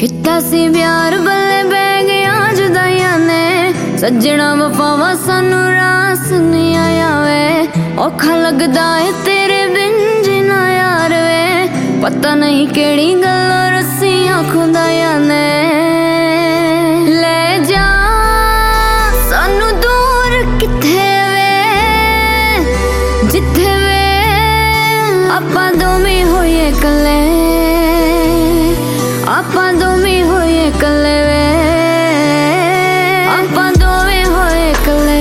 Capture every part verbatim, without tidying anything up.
किता सी प्यार बल्ले बह गया जुदाइयां ने सज्जणा वफावा सानू रास नहीं आया वे औखा लगदा है तेरे बिन जीना यार वे पता नहीं केड़ी गल्लां रस्सियां खुदाइयां ने ले जा सानू दूर किथे वे जिथे वे आपां दोवें होइए कल्ले आपां दोवें होइए कल्ले वे आपां दोवें होए कल्ले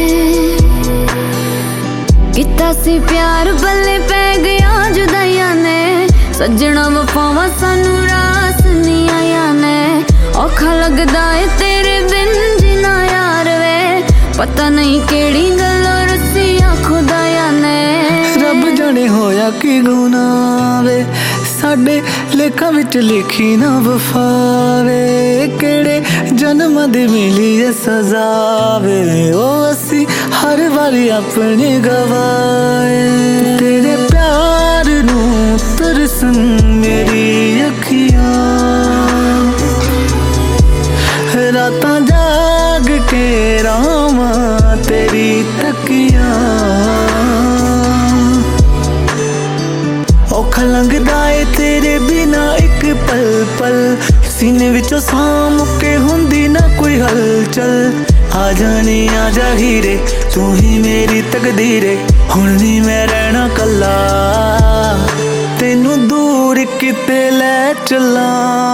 किता सी प्यार बल्ले पै गया जुदाइयां ने सज्जणा वफावा सानू रास नहीं आया ने औखा लगदा है तेरे बिन जीना यार वे पता नहीं केड़ी गल्लां रस्सियां खुदाइयां ने रब जाने होया की गुनाह वे साडे लेखा विच लिखी ना वफा वे केड़े जन्म दी मिली है सजा वे ओ असी हर बारी अपने गवाए तेरे प्यार नू तरसन मेरी अखियां रातां जाग के रामा तेरी तकियां औखा लगदा है तेरे बिना एक पल पल सीने विचों साह मुके हुंदी ना कोई हलचल आ जाने आ जा हीरे तू ही मेरी तकदीरे हुण नहीं मैं रहना कल्ला तेनू दूर किते ले चला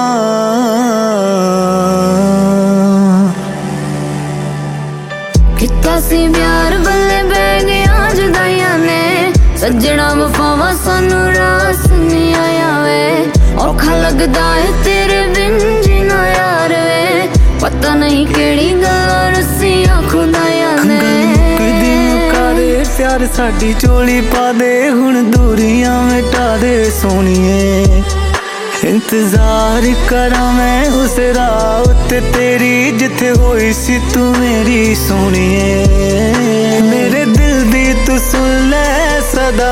किता सी प्यार बल्ले बह गया जुदाइयां ने सज्जणा वफावा सानू रास नहीं आया वे औखा लगदा है तेरे बिन जीना यार वे पता नहीं केड़ी गल्लां रस्सियां खुदाइयां ने कदी मुका दे प्यार साडी चोली पा दे हुण दूरियां मिटा दे सोनिए इंतजार करा मैं उस राह उत्ते तेरी जिथे होई सी तू मेरी सोनिए मेरे दिल दी तू सुन ले सदा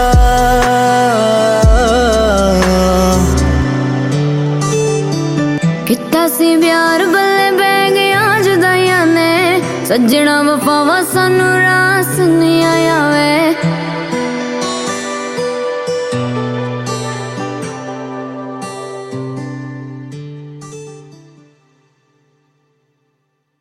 किता सी प्यार बल्ले बह गया जुदाइयां ने सज्जणा वफावा सानू रास नहीं आया वे